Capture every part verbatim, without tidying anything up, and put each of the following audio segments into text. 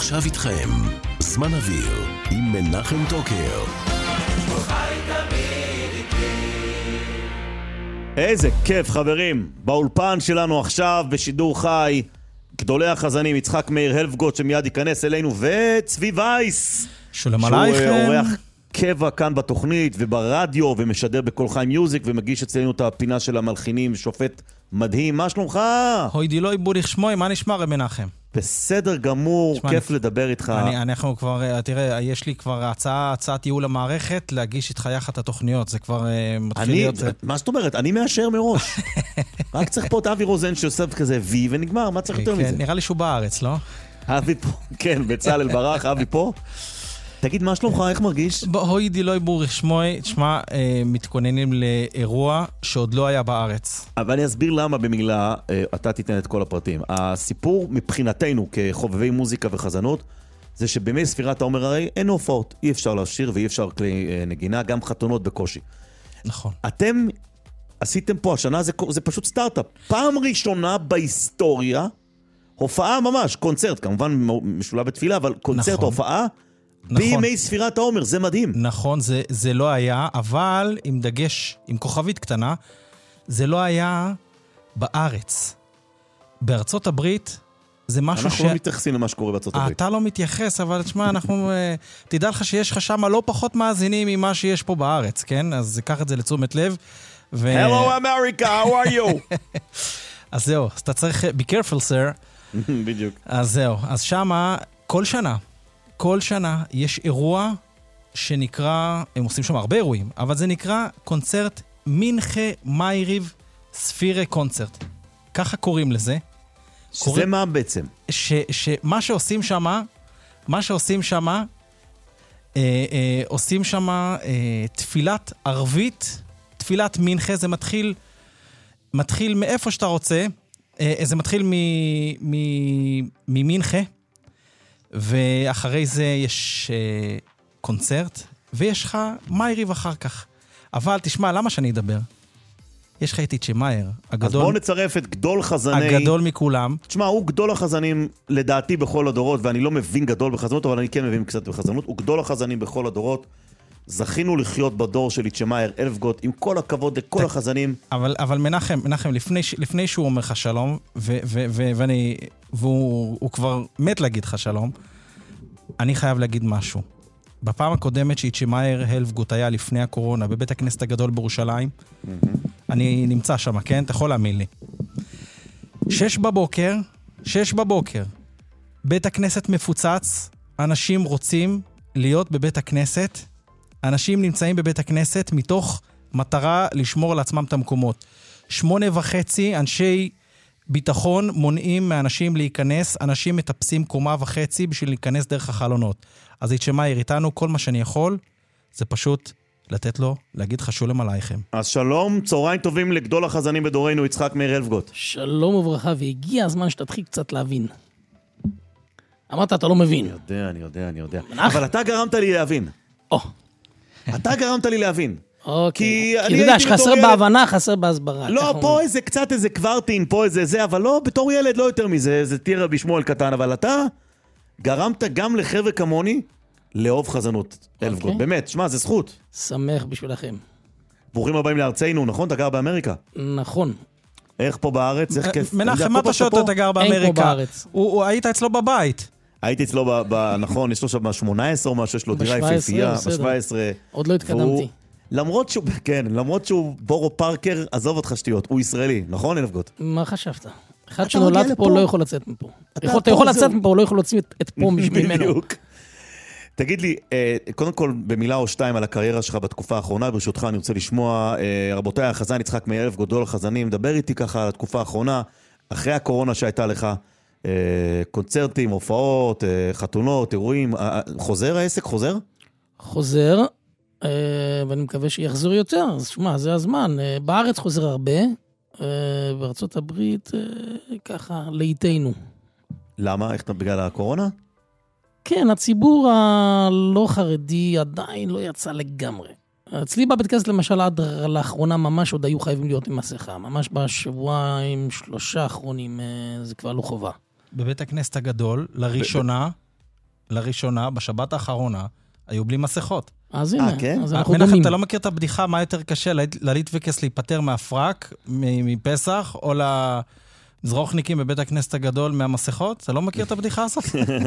ועכשיו איתכם, זמן אוויר עם מנחם טוקר. איזה כיף חברים, באולפן שלנו עכשיו בשידור חי, גדולי החזנים יצחק מאיר הלפגוט שמיד ייכנס אלינו, וצבי וייס שלום עלייכם, שהוא אורח קבע כאן בתוכנית וברדיו ומשדר בכל חי מיוזיק ומגיש אצלנו את הפינה של המלחינים, שופט מדהים. מה שלומך? הוי דילוי בוריך שמוי, מה נשמע רב מנחם? בסדר גמור, שמה, כיף אני, לדבר איתך. אני, אנחנו כבר, תראה, יש לי כבר הצעה, הצעת ייעול המערכת להגיש איתך יחד את התוכניות, זה כבר uh, מתחיל אני, להיות... מה זאת אומרת? אני מאשר מראש. רק צריך פה את אבי רוזן שעושה כזה וי ונגמר, מה צריך יותר כן, מזה? נראה לי שהוא בארץ, לא? אבי פה, כן, בצלאל ברח, אבי פה. תגיד, מה שלומך? איך מרגיש? הוי דילוי בוריך שמוי, תשמע, אה, מתכוננים לאירוע שעוד לא היה בארץ. אבל אני אסביר למה במילה, אה, אתה תיתן את כל הפרטים. הסיפור מבחינתנו כחובבי מוזיקה וחזנות, זה שבימי ספירת העומר הרי אין הופעות, אי אפשר לשיר ואי אפשר כלי אה, נגינה, גם חתונות בקושי. נכון. אתם עשיתם פה השנה, זה, זה פשוט סטארט-אפ. פעם ראשונה בהיסטוריה, הופעה ממש, קונצרט, כמובן משולב בתפילה, אבל קונצרט, נכון. הופעה, נכון. בימי ספירת העומר, זה מדהים. נכון, זה, זה לא היה, אבל עם דגש, עם כוכבית קטנה, זה לא היה בארץ. בארצות הברית, זה משהו אנחנו ש... אנחנו לא מתייחסים למה שקורה בארצות הברית. אתה לא מתייחס, אבל תשמע, אנחנו... תדע לך שיש לך שם לא פחות מאזינים ממה שיש פה בארץ, כן? אז קח את זה לתשומת לב. ו... Hello America, how are you? אז זהו, אז אתה צריך... Be careful, sir. בדיוק. אז זהו, אז שמה, כל שנה, כל שנה יש אירוע שנקרא, הם עושים שם הרבה אירועים, אבל זה נקרא קונצרט מינכה מייריב ספירה קונצרט. ככה קוראים לזה. שזה קוראים, מה בעצם? ש, שמה שעושים שמה, מה שעושים שמה, אה, אה, עושים שמה אה, תפילת ערבית, תפילת מינכה, זה מתחיל, מתחיל מאיפה שאתה רוצה, אה, זה מתחיל ממינכה, ואחרי זה יש אה, קונצרט, ויש לך מייריב אחר כך. אבל תשמע, למה שאני אדבר? יש לך את איצ'ה מאיר, הגדול... אז בואו נצרף את גדול חזני... הגדול מכולם. תשמע, הוא גדול החזנים לדעתי בכל הדורות, ואני לא מבין גדול בחזנות, אבל אני כן מבין קצת בחזנות. הוא גדול החזנים בכל הדורות. זכינו לחיות בדור של איצ'ה מאיר, הלפגוט, עם כל הכבוד לכל החזנים. אבל, אבל מנחם, מנחם, לפני, לפני שהוא אומר לך שלום, ו, ו, ו, ואני, והוא הוא כבר מת להגיד לך שלום, אני חייב להגיד משהו. בפעם הקודמת שאיצ'ה מאיר הלפגוט היה לפני הקורונה, בבית הכנסת הגדול בירושלים, mm-hmm. אני נמצא שם, כן? אתה יכול להאמין לי. שש בבוקר, שש בבוקר, בית הכנסת מפוצץ, אנשים רוצים להיות בבית הכנסת, אנשים נמצאים בבית הכנסת מתוך מטרה לשמור על עצמם את המקומות. שמונה וחצי אנשי ביטחון מונעים מאנשים להיכנס, אנשים מטפסים קומה וחצי בשביל להיכנס דרך החלונות. אז איצ'ה מאיר איתנו, כל מה שאני יכול, זה פשוט לתת לו, להגיד לך שולם עלייכם. אז שלום, צהריים טובים לגדול החזנים בדורנו, יצחק מאיר הלפגוט. שלום וברכה, והגיע הזמן שתתחיל קצת להבין. אמרת, אתה לא מבין. אני יודע, אני יודע, אני יודע. אבל אתה גרמת לי להבין. או. אתה גרמת לי להבין. אוקיי. כי אתה יודע, שחסר בהבנה, חסר בהסברה. לא, פה איזה קצת איזה קוורטין, פה איזה זה, אבל לא, בתור ילד לא יותר מזה, זה טירה בשמואל קטן, אבל אתה גרמת גם לחבר'ה כמוני לאהוב חזנות, הלפגוט. באמת, שמע, זה זכות. שמח בשבילכם. ברוכים הבאים לארצנו, נכון? אתה גר באמריקה? נכון. איך פה בארץ? איך כיף? מנחם, מה אתה שאתה אתה גר באמריקה? אין פה בארץ. היית אצלו בבית. הייתי אצלו, נכון, יש לו שם ב-שמונה עשרה או משהו, יש לו דירה יפהפייה, ב-שבע עשרה. עוד לא התקדמתי. למרות שהוא, כן, למרות שהוא בורו פארקר, עזוב אותך שטויות, הוא ישראלי, נכון הלפגוט? מה חשבת? אחד שנולד פה לא יכול לצאת מפה. אתה יכול לצאת מפה, הוא לא יכול להוציא את פה ממנו. תגיד לי, קודם כל במילה או שתיים על הקריירה שלך בתקופה האחרונה, ברשותך אני רוצה לשמוע, רבותיי, החזן יצחק מאיר הלפגוט, גדול החזנים, דבר איתי ככה על התקופה האחרונה, אחרי הקורונה שהייתה לך, קונצרטים, הופעות, חתונות, אירועים, חוזר העסק, חוזר? חוזר, ואני מקווה שיחזור יותר, אז שמה, זה הזמן. בארץ חוזר הרבה, בארצות הברית ככה, לאיתנו. למה? איך בגלל הקורונה? כן, הציבור הלא חרדי עדיין לא יצא לגמרי. אצלי בבית כנסת למשל עד לאחרונה ממש עוד היו חייבים להיות עם מסכה. ממש בשבועיים, שלושה האחרונים זה כבר לא חובה. בבית הכנסת הגדול, לראשונה, לראשונה, בשבת האחרונה, היו בלי מסכות. אז הנה, כן? אז אנחנו מנחם, דומים. אתה לא מכיר את הבדיחה, מה יותר קשה, לליטווקס להיפטר מהפרק, מפסח, או לזרוחניקים בבית הכנסת הגדול מהמסכות? אתה לא מכיר את הבדיחה הזאת?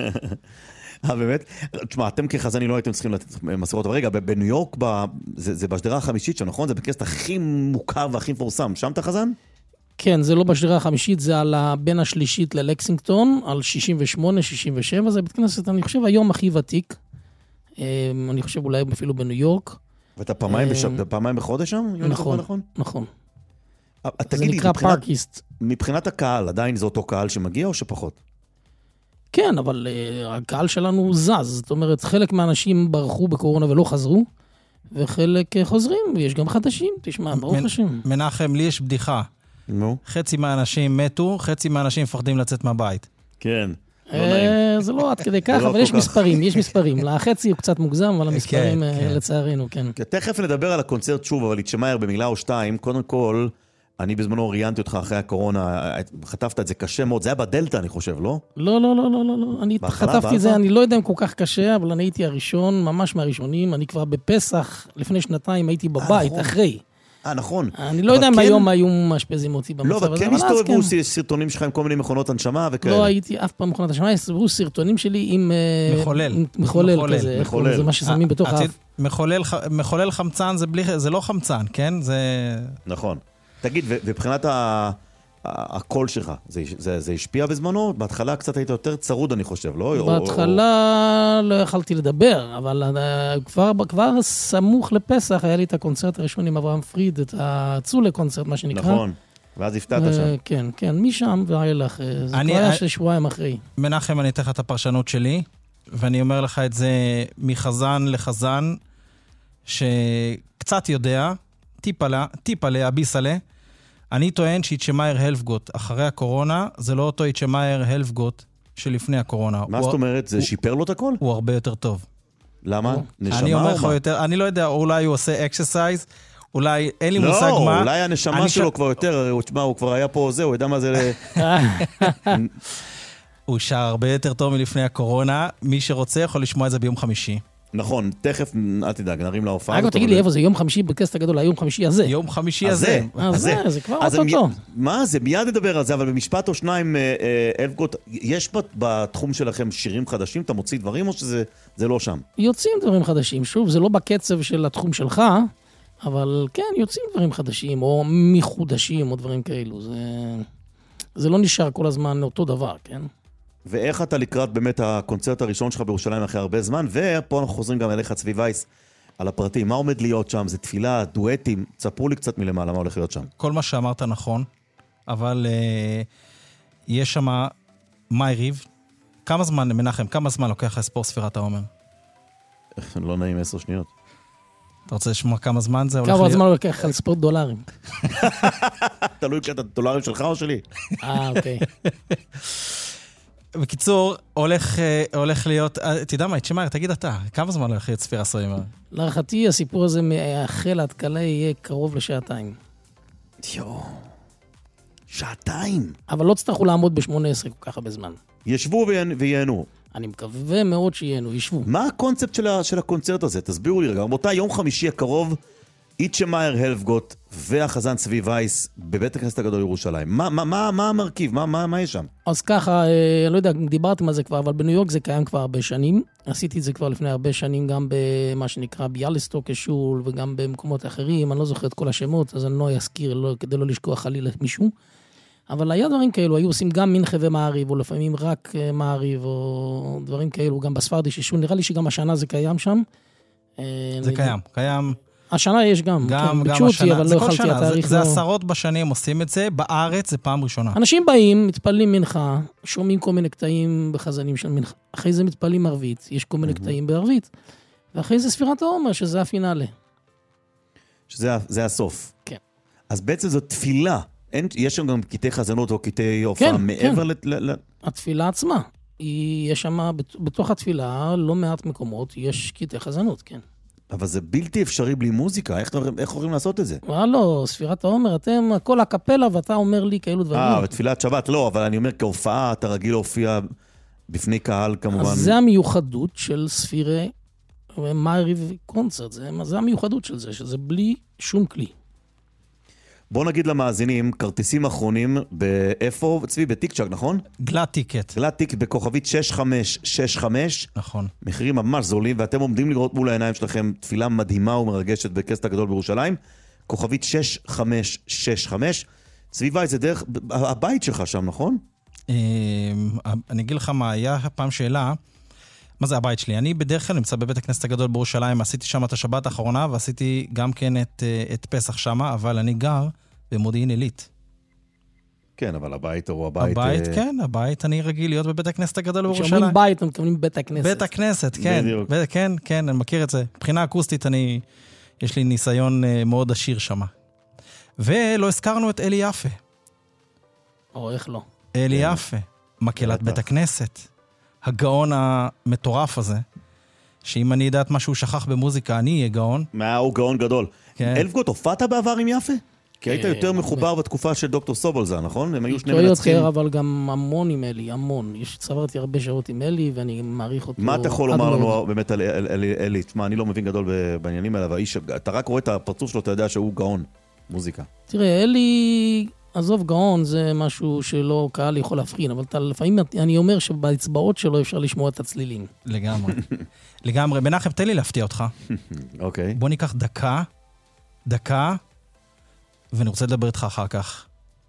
אה, באמת? תשמע, אתם כחזני לא הייתם צריכים לתת מסכות, אבל רגע, בניו יורק, זה, זה בשדרה החמישית שם, נכון? זה בכנסת הכי מוכר והכי מפורסם. שם אתה חזן? כן, זה לא בשדרה החמישית, זה על בין השלישית ללקסינגטון, על שישים ושמונה, שישים ושבע, זה בית כנסת, אני חושב, היום הכי ותיק. אני חושב אולי אפילו בניו יורק. ואתה פעמיים, בשב... פעמיים בחודש שם? נכון, נכון. נכון. זה נקרא פארקיסט. מבחינת הקהל, עדיין זה אותו קהל שמגיע או שפחות? כן, אבל uh, הקהל שלנו זז. זאת אומרת, חלק מהאנשים ברחו בקורונה ולא חזרו, וחלק uh, חוזרים, ויש גם חדשים. תשמע, ברוך מנ... השם. מנחם, לי יש בדיחה. נו? חצי מהאנשים מתו, חצי מהאנשים מפחדים לצאת מהבית. כן. לא נעים. זה לא עד כדי כך, אבל יש מספרים, יש מספרים. לחצי הוא קצת מוגזם, אבל המספרים לצערנו, כן. תכף נדבר על הקונצרט שוב, אבל איצ'מאייר במילה או שתיים, קודם כל, אני בזמנו ראיינתי אותך אחרי הקורונה, חטפת את זה קשה מאוד, זה היה בדלטה אני חושב, לא? לא, לא, לא, לא, לא, אני חטפתי את זה, אני לא יודע אם כל כך קשה, אבל אני הייתי הראשון, ממש מהראשונים, אני כבר בפסח, לפני שנתיים הייתי בבית, אחרי. אה, נכון. אני לא יודע אם היום היו מאשפזים אותי במצב הזה. לא, אבל כן הסתובבו סרטונים שלך עם כל מיני מכונות הנשמה וכאלה. לא הייתי אף פעם מכונות הנשמה, הסתובבו סרטונים שלי עם מחולל. מחולל כזה. מחולל. זה מה ששמים בתוך האף. מחולל חמצן זה לא חמצן, כן? זה... נכון. תגיד, ובבחינת הקול שלך, זה השפיע בזמנו? בהתחלה קצת היית יותר צרוד, אני חושב, לא? בהתחלה לא יכלתי לדבר, אבל כבר סמוך לפסח היה לי את הקונצרט הראשון עם אברהם פריד, את הצולה קונצרט, מה שנקרא. נכון, ואז הפתעת שם. כן, כן, משם והילך, זה כבר היה של שבועיים אחרי. מנחם, אני אתן לך את הפרשנות שלי, ואני אומר לך את זה מחזן לחזן, שקצת יודע, טיפ עליה, אביס עליה, אני טוען שאיצ'מאייר הלפגוט אחרי הקורונה, זה לא אותו איצ'מאייר הלפגוט שלפני הקורונה. מה זאת אומרת? זה שיפר לו את הכל? הוא הרבה יותר טוב. למה? אני אומר לך יותר, אני לא יודע, אולי הוא עושה אקסרסייז, אולי אין לי מושג מה. לא, אולי הנשמה שלו כבר יותר, הוא כבר היה פה זה, הוא ידע מה זה... הוא שר הרבה יותר טוב מלפני הקורונה, מי שרוצה יכול לשמוע את זה ביום חמישי. נכון, תכף, אל תדאג, נרים להופעה. אגב, תגיד לי, איפה זה יום חמישי בכנסת הגדול, היום חמישי הזה? יום חמישי הזה. הזה, זה כבר אותו. מה זה? מיד נדבר על זה, אבל במשפט או שניים, אלפגוט, יש בתחום שלכם שירים חדשים? אתה מוציא דברים או שזה לא שם? יוצאים דברים חדשים, שוב, זה לא בקצב של התחום שלך, אבל כן, יוצאים דברים חדשים, או מחודשים, או דברים כאלו. זה לא נשאר כל הזמן אותו דבר, כן? ואיך אתה לקראת באמת הקונצרט הראשון שלך בירושלים אחרי הרבה זמן, ופה אנחנו חוזרים גם אליך צבי וייס על הפרטים. מה עומד להיות שם? זה תפילה, דואטים, תספרו לי קצת מלמעלה, מה הולך להיות שם? כל מה שאמרת נכון, אבל uh, יש שם מאי ריב. כמה זמן, מנחם, כמה זמן לוקח לספור ספירת העומר? לא נעים, עשר שניות. אתה רוצה לשמוע כמה זמן זה? כמה זמן לוקח על ספורט דולרים? תלוי את הדולרים שלך או שלי? אה, אוקיי. בקיצור, הולך, הולך להיות, תדע מה, איצ'מאייר, תגיד אתה, כמה זמן הולך להיות ספירה סוימר? להערכתי, הסיפור הזה מהחל עד כלה יהיה קרוב לשעתיים. יו, שעתיים. אבל לא תצטרכו לעמוד ב-שמונה עשרה כל כך הרבה זמן. ישבו וייהנו. אני מקווה מאוד שייהנו, ישבו. מה הקונספט של, ה- של הקונצרט הזה? תסבירו לי רגע. רבותיי, יום חמישי הקרוב, איצ'מאייר הלפגוט והחזן צבי וייס בבית הכנסת הגדול ירושלים. מה, מה, מה, מה המרכיב? מה, מה, מה יש שם? אז ככה, אני לא יודע, דיברתם על זה כבר, אבל בניו יורק זה קיים כבר הרבה שנים. עשיתי את זה כבר לפני הרבה שנים, גם במה שנקרא ביאליסטוק השול, וגם במקומות אחרים. אני לא זוכר את כל השמות, אז אני לא אזכיר, לא, כדי לא לשכוח חלילה מישהו. אבל היה דברים כאלו, היו עושים גם מנחה ומעריב, או לפעמים רק מעריב, או דברים כאלו, גם בספרדי ששול. נראה לי שגם השנה זה קיים שם. זה קיים, קיים. השנה יש גם, גם, כן, גם השנה, אבל זה לא כל יכלתי, שנה, זה, זה לא... עשרות בשנים עושים את זה, בארץ זה פעם ראשונה. אנשים באים, מתפללים מנחה, שומעים כל מיני קטעים בחזנים של מנחה, אחרי זה מתפללים ערבית, יש כל מיני קטעים בערבית, ואחרי זה ספירת העומר, שזה הפינאלה. שזה זה הסוף. כן. אז בעצם זו תפילה, אין, יש שם גם קטעי חזנות או קטעי הופעה כן, מעבר כן. ל... ל... התפילה עצמה, היא, יש שם, בתוך התפילה, לא מעט מקומות, יש קטעי חזנות, כן. אבל זה בלתי אפשרי בלי מוזיקה, איך, איך יכולים לעשות את זה? לא, ספירת העומר, אתם, הכל הקפלה, ואתה אומר לי כאלו דברים. אה, בתפילת שבת לא, אבל אני אומר, כהופעה, אתה רגיל להופיע בפני קהל כמובן. אז זה המיוחדות של ספירי מעריב קונצרט, זה, זה המיוחדות של זה, שזה בלי שום כלי. בוא נגיד למאזינים, כרטיסים אחרונים באיפה, צבי, בטיק-צ'ק, נכון? גלאט טיקט. גלאט טיקט בכוכבית שש חמש שש חמש. נכון. מחירים ממש זולים, ואתם עומדים לראות מול העיניים שלכם תפילה מדהימה ומרגשת בקסט הגדול בירושלים. כוכבית שש חמש שש חמש. צבי וייס, זה דרך, הבית שלך שם, נכון? אני אגיד לך מה, היה פעם שאלה, מה זה הבית שלי? אני בדרך כלל נמצא בבית הכנסת הגדול בירושלים, עשיתי שם את השבת האחרונה, ועשיתי גם כן את, את פסח שם, אבל אני גר במודיעין עילית. כן, אבל הבית הוא הבית... הבית, uh... כן, הבית, אני רגיל להיות בבית הכנסת הגדול בירושלים. כשאומרים בית, אתם מתכוונים בית הכנסת. בית הכנסת, כן. בדיוק. ב- כן, כן, אני מכיר את זה. מבחינה אקוסטית, אני, יש לי ניסיון uh, מאוד עשיר שם. ולא הזכרנו את אלי יפה. או איך לא. אלי יפה, מקהלת בית הכנסת. הגאון המטורף הזה, שאם אני יודעת מה שהוא שכח במוזיקה, אני אהיה גאון. מה, הוא גאון גדול. כן. אלפגוט, הופעת בעבר עם יפה? כי היית יותר מחובר בתקופה של דוקטור סובולזה, נכון? הם היו שני לא מנצחים. יותר, אבל גם המון עם אלי, המון. יש, צברתי הרבה שעות עם אלי, ואני מעריך אותו. מה אתה יכול לומר לנו באמת על אלי? תשמע, אני לא מבין גדול בעניינים האלה, אבל אתה רק רואה את הפרצוף שלו, אתה יודע שהוא גאון מוזיקה. תראה, אלי, עזוב, גאון זה משהו שלא קהל יכול להבחין, אבל לפעמים אני אומר שבאצבעות שלו אפשר לשמוע את הצלילים. לגמרי. לגמרי. מנחם, תן לי להפתיע אותך. אוקיי. בוא ניקח דקה, דקה, ואני רוצה לדבר איתך אחר כך.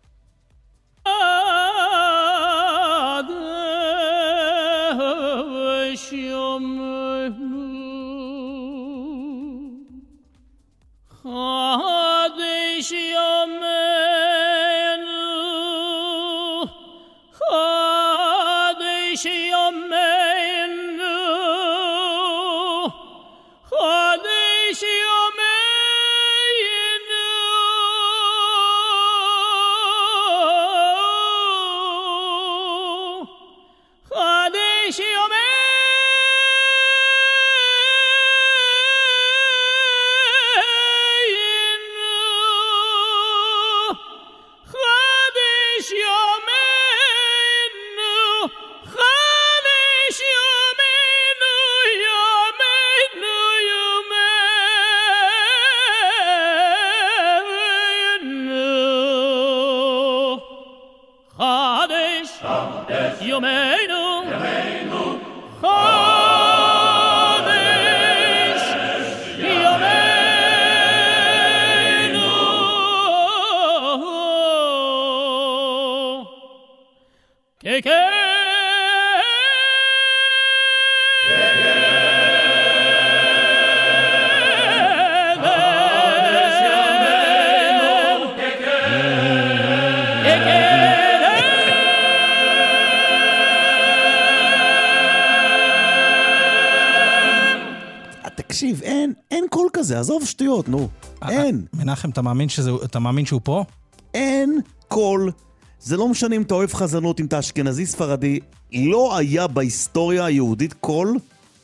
תקשיב, אין, אין קול כזה, עזוב שטויות, נו. אין. מנחם, אתה מאמין שזה, אתה מאמין שהוא פה? אין קול. זה לא משנה אם אתה אוהב חזנות, אם אתה אשכנזי ספרדי, לא היה בהיסטוריה היהודית קול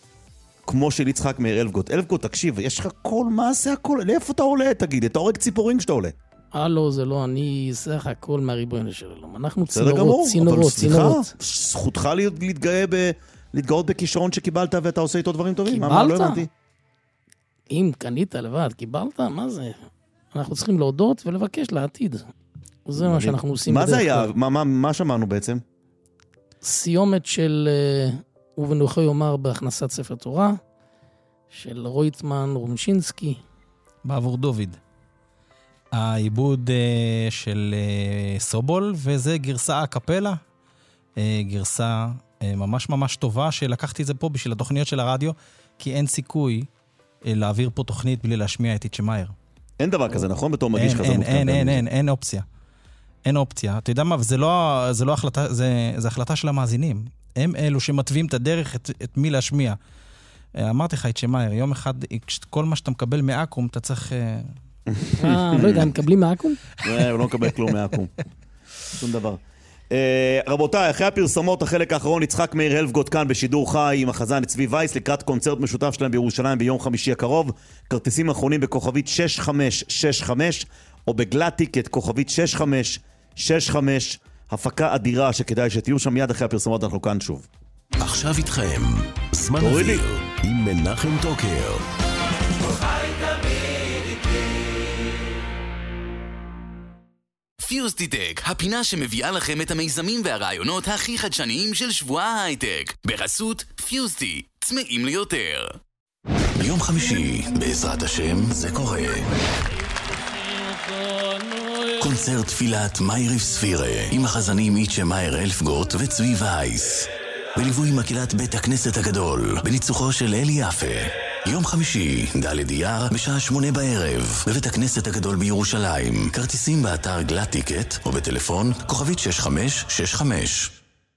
כמו של יצחק מאיר אלפגוט. אלפגוט, תקשיב, יש לך קול, מה זה הקול? לאיפה אתה עולה, תגיד? אתה הורג ציפורים כשאתה עולה. אה, לא, זה לא, אני אעשה לך הכל מהריבונו שלום. אנחנו צינורות, צינורות, צינורות. זכותך להתגאה ב... להתגאות בכישרון שקיבלת ואתה עושה איתו דברים טובים. קיבלת? אם קנית לבד, קיבלת? מה זה? אנחנו צריכים להודות ולבקש לעתיד. זה מה שאנחנו עושים. מה זה היה? מה שמענו בעצם? סיומת של ובנוחו יאמר בהכנסת ספר תורה, של רויטמן רומשינסקי. בעבור דוד. העיבוד של סובול, וזה גרסה הקפלה, גרסה ממש ממש טובה, שלקחתי את זה פה בשביל התוכניות של הרדיו, כי אין סיכוי להעביר פה תוכנית בלי להשמיע את איצ'מאייר. אין דבר כזה, נכון? בתור מגיש חזנות. אין, אין, אין, אין, אין אופציה. אין אופציה. אתה יודע מה, זה לא, זה לא החלטה, זה, זה החלטה של המאזינים. הם אלו שמתווים את הדרך, את, את מי להשמיע. אמרתי לך, איצ'מאייר, יום אחד, כל מה שאתה מקבל מאקום, אתה צריך... אה, לא יודע, הם מקבלים מאקום? הוא לא מקבל כלום מאקום. שום דבר. רבותיי, אחרי הפרסומות, החלק האחרון, יצחק מאיר אלפגוט כאן בשידור חי עם החזן צבי וייס, לקראת קונצרט משותף שלהם בירושלים ביום חמישי הקרוב. כרטיסים אחרונים בכוכבית שש חמש שש חמש, או בגלאט טיקט כוכבית שש חמש שש חמש, הפקה אדירה שכדאי שתהיו שם. מיד אחרי הפרסומות אנחנו כאן שוב. עכשיו איתכם, זמן אוויר, עם מנחם טוקר. פיוזטיטק, הפינה שמביאה לכם את המיזמים והרעיונות הכי חדשניים של שבוע ההייטק. בחסות פיוזטי, צמאים ליותר. ביום חמישי, בעזרת השם, זה קורה. קונצרט תפילת מאיריף ספירה, עם החזנים איצ'ה מאיר אלפגוט וצבי וייס. בליווי מקהלת בית הכנסת הגדול, בניצוחו של אלי יפה. יום חמישי, ד' אייר, בשעה שמונה בערב, בבית הכנסת הגדול בירושלים. כרטיסים באתר גלאט טיקט, או בטלפון, כוכבית שש חמש שש חמש.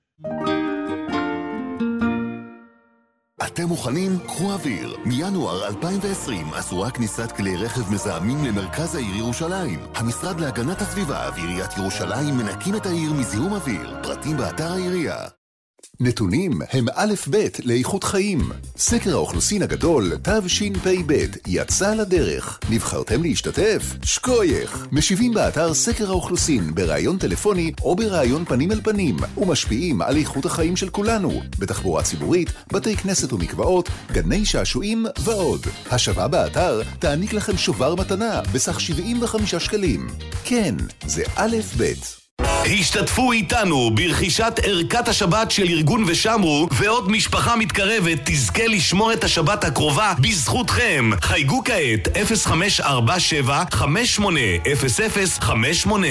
אתם מוכנים? קחו אוויר. מינואר אלפיים ועשרים אסורה כניסת כלי רכב מזהמים למרכז העיר ירושלים. המשרד להגנת הסביבה ועיריית ירושלים מנקים את העיר מזיהום אוויר. פרטים באתר העירייה. נתונים הם א' ב' לאיכות חיים. סקר האוכלוסין הגדול, תו שין פי ב', יצא לדרך. נבחרתם להשתתף? שקוייך. משיבים באתר סקר האוכלוסין, ברעיון טלפוני או ברעיון פנים אל פנים, ומשפיעים על איכות החיים של כולנו, בתחבורה ציבורית, בתי כנסת ומקוואות, גני שעשועים ועוד. השוואה באתר תעניק לכם שובר מתנה בסך שבעים וחמישה שקלים. כן, זה א' ב'. השתתפו איתנו ברכישת ערכת השבת של ארגון ושמרו, ועוד משפחה מתקרבת תזכה לשמור את השבת הקרובה בזכותכם. חייגו כעת אפס חמש ארבע שבע חמש שמונה אפס אפס חמש שמונה.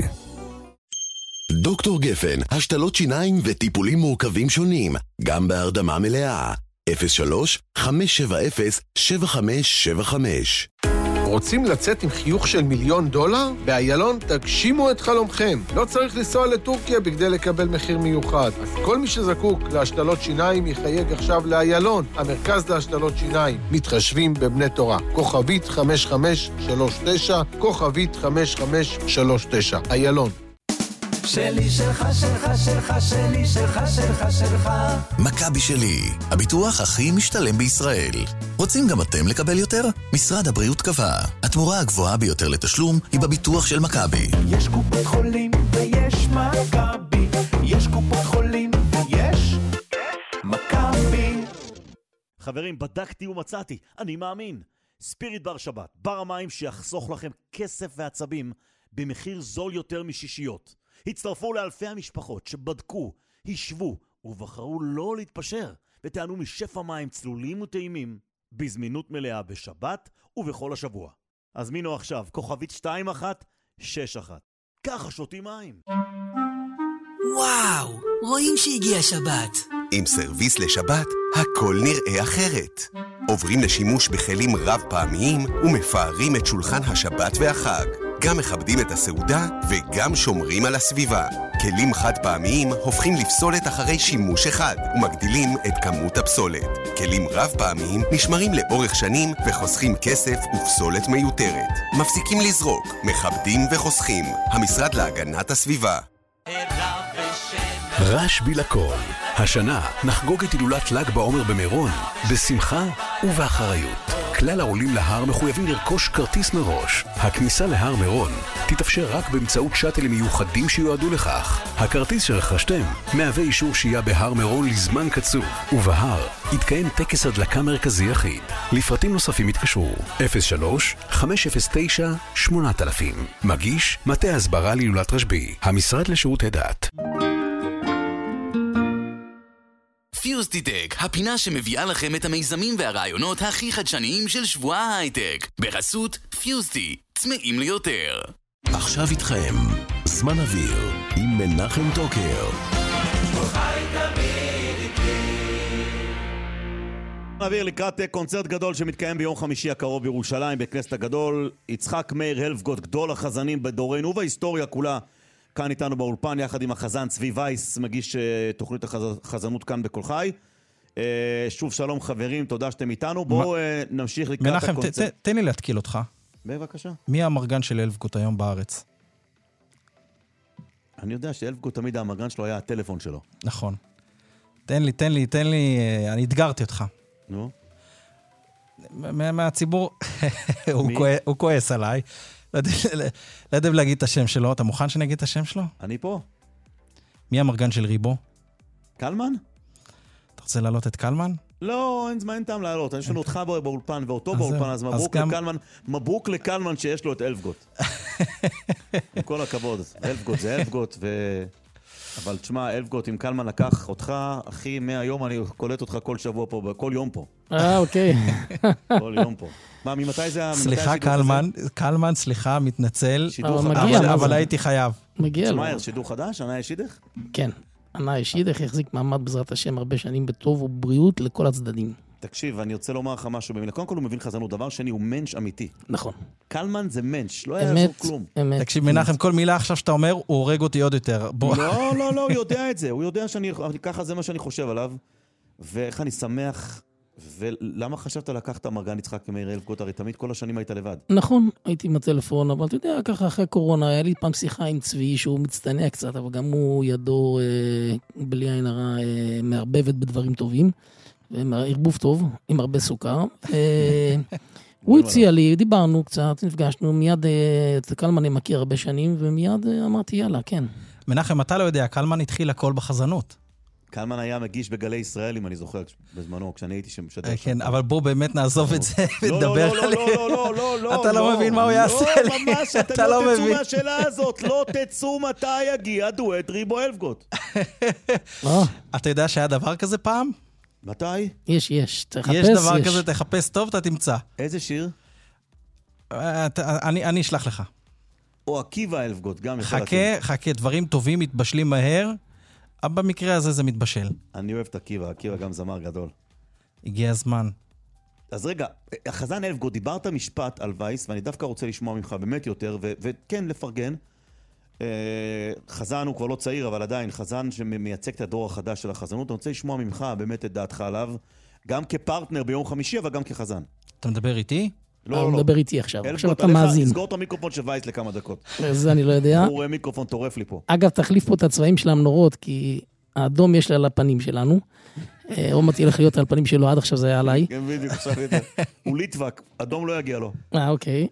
דוקטור גפן, השתלות שיניים וטיפולים מורכבים שונים, גם בהרדמה מלאה. אפס שלוש חמש שבע אפס שבע חמש שבע חמש. רוצים לצאת עם חיוך של מיליון דולר? באיילון תגשימו את חלומכם. לא צריך לנסוע לטורקיה בכדי לקבל מחיר מיוחד. אז כל מי שזקוק להשתלות שיניים יחייג עכשיו לאיילון, המרכז להשתלות שיניים. מתחשבים בבני תורה. כוכבית חמש חמש שלוש תשע, כוכבית חמש חמש שלוש תשע. איילון. שלי שלך שלך שלך שלי שלך שלך שלך. מכבי שלי, הביטוח הכי משתלם בישראל. רוצים גם אתם לקבל יותר? משרד הבריאות קבע, התמורה הגבוהה ביותר לתשלום היא בביטוח של מכבי. יש קופת חולים ויש מכבי, יש קופת חולים ויש מכבי. חברים, בדקתי ומצאתי, אני מאמין. ספיריט בר שבת, בר המים שיחסוך לכם כסף ועצבים במחיר זול יותר משישיות. הצטרפו לאלפי המשפחות שבדקו, הישבו ובחרו לא להתפשר וטענו משפע מים צלולים וטעימים בזמינות מלאה בשבת ובכל השבוע. הזמינו עכשיו כוכבית שתיים אחת שש אחת. ככה שותים מים. וואו, רואים שהגיע שבת. עם סרוויס לשבת, הכל נראה אחרת. עוברים לשימוש בכלים רב פעמיים ומפארים את שולחן השבת והחג. גם מכבדים את הסעודה וגם שומרים על הסביבה. כלים חד פעמיים הופכים לפסולת אחרי שימוש אחד ומגדילים את כמות הפסולת. כלים רב פעמיים נשמרים לאורך שנים וחוסכים כסף ופסולת מיותרת. מפסיקים לזרוק, מכבדים וחוסכים. המשרד להגנת הסביבה. רש בלעקול. השנה נחגוג את הילולת ל"ג בעומר במירון בשמחה ובאחריות. כלל העולים להר מחויבים לרכוש כרטיס מראש. הכניסה להר מירון תתאפשר רק באמצעות שאטלים מיוחדים שיועדו לכך. הכרטיס שרכשתם מהווה אישור שהייה בהר מירון לזמן קצוב, ובהר יתקיים טקס הדלקה מרכזי יחיד. לפרטים נוספים התקשרו אפס שלוש חמש אפס תשע שמונה אלף. מגיש מטה הסברה להילולת רשב"י, המשרד לשירותי דת. פיוזטיטק, הפינה שמביאה לכם את המיזמים והרעיונות הכי חדשניים של שבוע ההייטק. בחסות פיוזטי, צמאים ליותר. עכשיו איתכם, זמן אוויר, עם מנחם טוקר. נעביר לקראת קונצרט גדול שמתקיים ביום חמישי הקרוב בירושלים, בכנסת הגדול. יצחק מאיר אלפגוט, גדול החזנים בדורנו ובהיסטוריה כולה, כאן איתנו באולפן, יחד עם החזן צבי וייס, מגיש תוכנית החזנות כאן בכל חי. שוב שלום חברים, תודה שאתם איתנו. בואו נמשיך לקראת הקונצרט. מנחם, תן לי להתקיל אותך. בבקשה. מי המרגן של אלפגוט היום בארץ? אני יודע שאלפגוט תמיד המרגן שלו היה הטלפון שלו. נכון. תן לי, תן לי, תן לי, אני אתגרתי אותך. נו? מהציבור, הוא כועס עליי. לא יודע להגיד את השם שלו. אתה מוכן שאני אגיד את השם שלו? אני פה. מי המרגן של ריבו? קלמן? אתה רוצה להעלות את קלמן? לא, אין זמן, אין טעם לעלות. יש לנו אותך באולפן ואותו באולפן, אז מברוק לקלמן, מברוק לקלמן שיש לו את אלפגוט. עם כל הכבוד. אלפגוט זה אלפגוט, ו... אבל תשמע, אלפגוט, אם קלמן לקח אותך, אחי, מהיום אני קולט אותך כל שבוע פה, כל יום פה. אה, אוקיי. כל יום פה. מה, ממתי זה... סליחה, קלמן, קלמן, סליחה, מתנצל. שידור חדש. אבל הייתי חייב. מגיע לו. תשמע, שידור חדש? ענה ישידך? כן. ענה ישידך החזיק מעמד בעזרת השם הרבה שנים בטוב ובריאות לכל הצדדים. תקשיב, אני רוצה לומר לך משהו במילה. קודם כל הוא מבין חזנות, דבר שני, הוא מנש אמיתי. נכון. קלמן זה מנש, לא היה לעזור כלום. אמת. תקשיב, מנחם, כל מילה עכשיו שאתה אומר, הוא הורג אותי עוד יותר. לא, לא, לא, הוא יודע את זה. הוא יודע שאני, ככה זה מה שאני חושב עליו. ואיך אני שמח, ולמה חשבת לקחת מרגן יצחק מאיר אלפגוט? הרי תמיד כל השנים היית לבד. נכון, הייתי עם הטלפון, אבל אתה יודע, ככה אחרי קורונה, היה לי פעם שיחה עם צבי, שהוא מצטנע קצת, אבל גם הוא ידו, אה, בלי עין הרע, אה, מערבבת בדברים טובים. ערבוב טוב, עם הרבה סוכר. הוא הציע לי, דיברנו קצת, נפגשנו, מיד את קלמן אני מכיר הרבה שנים, ומיד אמרתי, יאללה, כן. מנחם, אתה לא יודע, קלמן התחיל הכל בחזנות. קלמן היה מגיש בגלי ישראל, אם אני זוכר, בזמנו, כשאני הייתי שמשדר. כן, אבל בוא באמת נעזוב את זה ונדבר עליהם. לא, לא, לא, לא, לא. אתה לא מבין מה הוא יעשה לי. לא, ממש, אתם לא תצאו מהשאלה הזאת. לא תצאו מתי יגיע דואט ריבו אלפגוט. אתה יודע שהיה דבר כזה פעם? מתי? יש, יש. תחפש, יש דבר יש. כזה, תחפש טוב, אתה תמצא. איזה שיר? אני, אני אשלח לך. או עקיבא אלפגוט, גם יכול חכה, להתאים. חכה, דברים טובים מתבשלים מהר, אבל במקרה הזה זה מתבשל. אני אוהב את עקיבא, עקיבא גם זמר גדול. הגיע הזמן. אז רגע, החזן אלפגוט, דיברת משפט על וייס, ואני דווקא רוצה לשמוע ממך באמת יותר, ו- וכן, לפרגן. חזן הוא כבר לא צעיר, אבל עדיין חזן שמייצג את הדור החדש של החזנות. אני רוצה לשמוע ממך באמת את דעתך עליו, גם כפרטנר ביום חמישי, אבל גם כחזן. אתה מדבר איתי? לא, לא, לא. הוא מדבר איתי עכשיו. עכשיו אתה מאזין. תסגור את המיקרופון של וייס לכמה דקות. זה אני לא יודע. הוא רואה מיקרופון טורף לי פה. אגב, תחליף פה את הצבעים של המנורות, כי האדום יש לה על הפנים שלנו. או מתאים לך להיות על הפנים שלו, עד עכשיו זה היה עליי. כן, בדיוק, עכשיו יודע. הוא ליטווק, אדום לא יגיע לו. אה, אוקיי.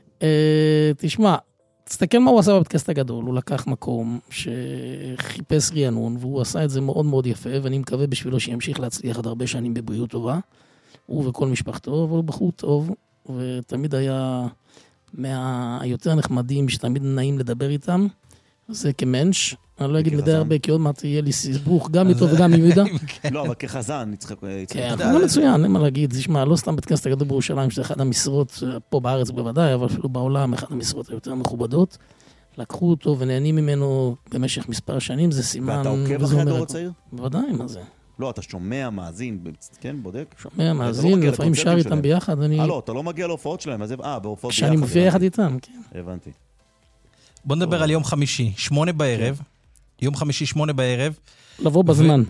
תשמע, תסתכל מה הוא עשה בבודקאסט הגדול, הוא לקח מקום שחיפש רענון, והוא עשה את זה מאוד מאוד יפה, ואני מקווה בשבילו שימשיך להצליח עד הרבה שנים בבריאות טובה, הוא וכל משפחתו, אבל הוא בחור טוב, ותמיד היה מהיותר נחמדים, שתמיד נעים לדבר איתם, זה כמנש, אני לא אגיד מדי הרבה, כי עוד מעט יהיה לי סיבוך גם איתו וגם עם יהודה. לא, אבל כחזן, נצחק... כן, זה מצוין, אין מה להגיד, תשמע, לא סתם בית כנסת הגדול בירושלים, שזה אחד המשרות, פה בארץ בוודאי, אבל אפילו בעולם, אחד המשרות היותר מכובדות, לקחו אותו ונהנים ממנו במשך מספר שנים, זה סימן... ואתה עוקב אחרי הדור הצעיר? בוודאי, מה זה? לא, אתה שומע, מאזין, כן, בודק? שומע, מאזין, לפעמים שר איתם ביחד, אני... אה, לא, אתה לא מגיע להופעות שלהם, אז אה, בהופעות כשאני מופיע יחד איתם, כן. הבנתי. בוא נדבר על יום חמישי, שמונה בערב, יום חמישי, שמונה בערב. לבוא בזמן.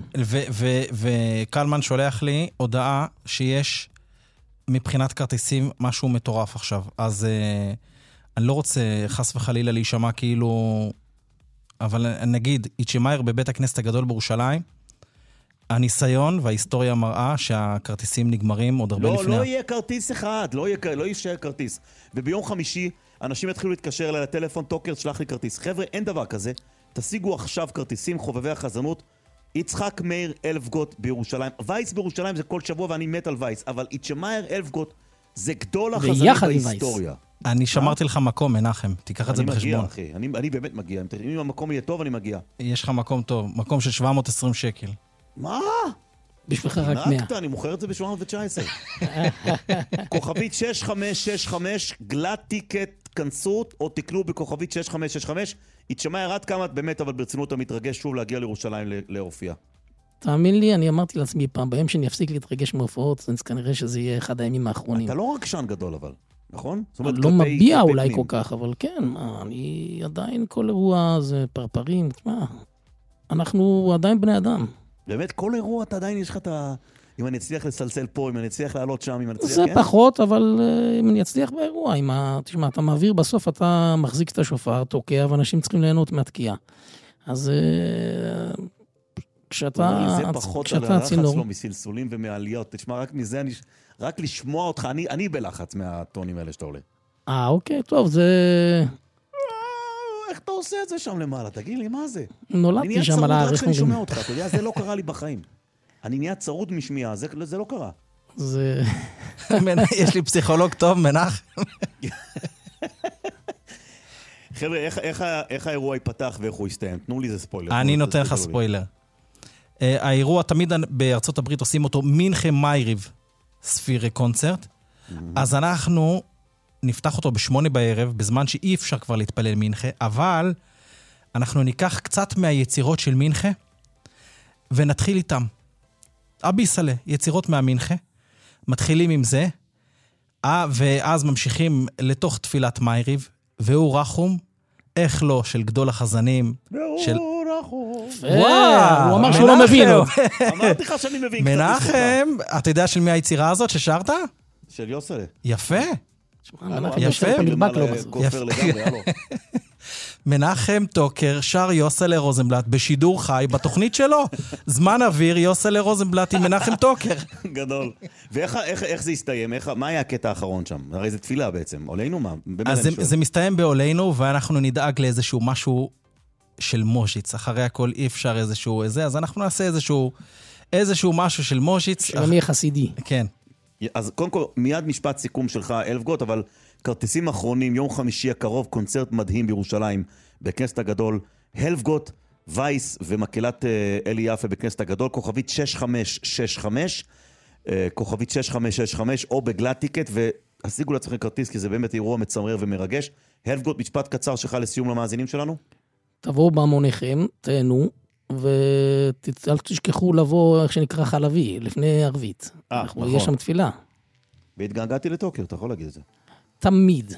וקלמן שולח לי הודעה שיש מבחינת כרטיסים משהו מטורף עכשיו. אז אני לא רוצה חס וחלילה להישמע כאילו, אבל נגיד, איצ'מאייר בבית הכנסת הגדול בירושלים, הניסיון וההיסטוריה מראה שהכרטיסים נגמרים עוד הרבה לפני. לא, לא יהיה כרטיס אחד, לא יהיה כרטיס. וביום חמישי, אנשים יתחילו להתקשר אליי לטלפון, טוקר, שלח לי כרטיס. חבר'ה, אין דבר כזה. תשיגו עכשיו כרטיסים, חובבי החזנות. יצחק מאיר אלפגוט בירושלים. וייס בירושלים זה כל שבוע ואני מת על וייס, אבל איצ'מאייר אלפגוט זה גדול החזנים בהיסטוריה. אני שמרתי לך מקום, מנחם. תיקח את זה בחשבון. אני מגיע, אחי. אני, אני באמת מגיע. אם המקום יהיה טוב, אני מגיע. יש לך מקום טוב. מקום של שבע מאות ועשרים שקל. מה? בשבילך רק מאה. אני מוכר את זה ב-שבע מאות תשע עשרה. כוכבית שש חמש שש חמש, גלת טיקט, כנסות, או תקנו בכוכבית שש חמש שש חמש. יתשמע ירד כמה, באמת, אבל ברצינות המתרגש שוב להגיע לירושלים להופיע. תאמין לי, אני אמרתי לעצמי פעם, ביום שאני אפסיק להתרגש מהופעות, אז כנראה שזה יהיה אחד הימים האחרונים. אתה לא רגשן גדול, אבל, נכון? אני לא מביע אולי כל כך, אבל כן, אני עדיין כל אירוע זה פרפרים, מה? אנחנו עדיין בני אדם. באמת, כל אירוע אתה עדיין יש לך את ה... אם אני אצליח לסלסל פה, אם אני אצליח לעלות שם, אם אני אצליח... זה פחות, אבל אם אני אצליח באירוע, תשמע, אתה מעביר בסוף, אתה מחזיק את השופר, תוקע, ואנשים צריכים ליהנות מהתקיעה. אז כשאתה... זה פחות על הלחץ לא מסלסולים ומעליות. תשמע, רק מזה, רק לשמוע אותך, אני בלחץ מהטונים האלה שאתה עולה. אה, אוקיי, טוב, זה... איך אתה עושה את זה שם למעלה? תגיד לי, מה זה? נולדתי שם על הערך. אני שומע אותך, אתה יודע, זה לא קרה לי בחיים. אני נהיה צרוד משמיעה, זה, זה לא קרה. זה... יש לי פסיכולוג טוב, מנח. חבר'ה, איך, איך, איך האירוע ייפתח ואיך הוא יסתיים? תנו לי זה ספוילר. אני נותן לך ספוילר. Uh, האירוע, תמיד בארצות הברית עושים אותו מינכה מייריב ספירי קונצרט, mm-hmm. אז אנחנו נפתח אותו בשמונה בערב, בזמן שאי אפשר כבר להתפלל מינכה, אבל אנחנו ניקח קצת מהיצירות של מינכה, ונתחיל איתם. אבי סלה, יצירות מהמינכה, מתחילים עם זה, אה, ואז ממשיכים לתוך תפילת מייריב, והוא רחום, איך לא, של גדול החזנים, של... וואו, הוא אמר שהוא לא מבין. אמרתי לך שאני מבין. מנחם, אתה יודע של מי היצירה הזאת ששרת? של יוסלה. יפה. יפה. מנחם טוקר שר יוסלה רוזנבלט בשידור חי בתוכנית שלו. זמן אוויר יוסלה רוזנבלט עם מנחם טוקר. גדול. ואיך זה הסתיים? מה היה הקטע האחרון שם? הרי זה תפילה בעצם. עולנו מה? אז זה מסתיים בעולנו, ואנחנו נדאג לאיזשהו משהו של מושיץ. אחרי הכל אי אפשר איזשהו איזה, אז אנחנו נעשה איזשהו איזשהו משהו של מושיץ. שלמי אח... חסידי. כן. אז קודם כל, מיד משפט סיכום שלך, אלף-גוט, אבל כרטיסים אחרונים, יום חמישי הקרוב, קונצרט מדהים בירושלים, בכנסת הגדול, אלף-גוט, וייס ומקהלת אלי יפה בכנסת הגדול, כוכבית שש חמש שש חמש, כוכבית שש חמש שש חמש, או בגלת טיקט, והשיגו לעצמכם כרטיס, כי זה באמת אירוע מצמרר ומרגש. אלף-גוט, משפט קצר שלך לסיום למאזינים שלנו? תבואו בהמוניכם, תהנו, ואל תשכחו לבוא, איך שנקרא חלבי, לפני ערבית. אה, אנחנו, נכון. יש שם תפילה. והתגעגעתי לטוקר, אתה יכול להגיד את זה. תמיד.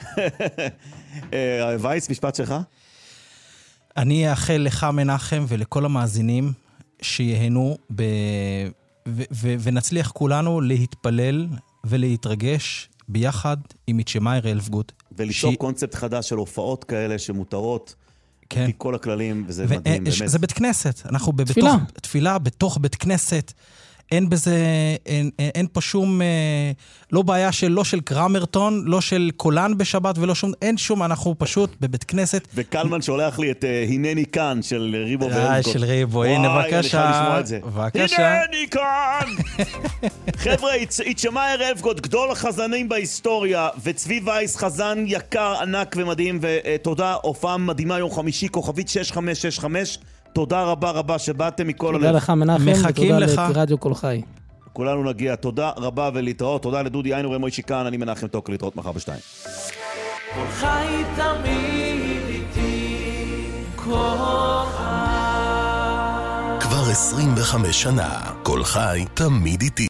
וייס, משפט שלך? אני אאחל לך מנחם ולכל המאזינים שיהנו ב... ו- ו- ונצליח כולנו להתפלל ולהתרגש ביחד עם איצ'מייר אלף-גוט. וליצור ש... קונספט חדש של הופעות כאלה שמותרות, כן. לפי כל הכללים, וזה ו- מדהים, באמת. באמת. זה בית כנסת, אנחנו בתוך... תפילה. תפילה בתוך בית כנסת. אין בזה, אין, אין, אין פה שום, אה, לא בעיה של, לא של קרמרטון, לא של קולן בשבת ולא שום, אין שום, אנחנו פשוט בבית כנסת. וקלמן שולח לי את uh, הנני כאן של ריבו ואלף-גוט. אה, של ריבו, הנה, בבקשה. בבקשה. הנני כאן! חבר'ה, איצ'מייר אלף-גוט, גדול החזנים בהיסטוריה, וצבי וייס, חזן יקר, ענק ומדהים, ותודה, הופעה מדהימה יום חמישי, כוכבית שש חמש שש חמש, תודה רבה רבה שבאתם מכל הלב. תודה לך מנחם, מחכים לך. ותודה לרדיו כל חי. כולנו נגיע, תודה רבה ולהתראות. תודה לדודי עיינור ומוישי כאן, אני מנחם טוקר, להתראות מחר בשתיים. כל חי תמיד איתי, כל חי. כבר עשרים וחמש שנה, כל חי תמיד איתי.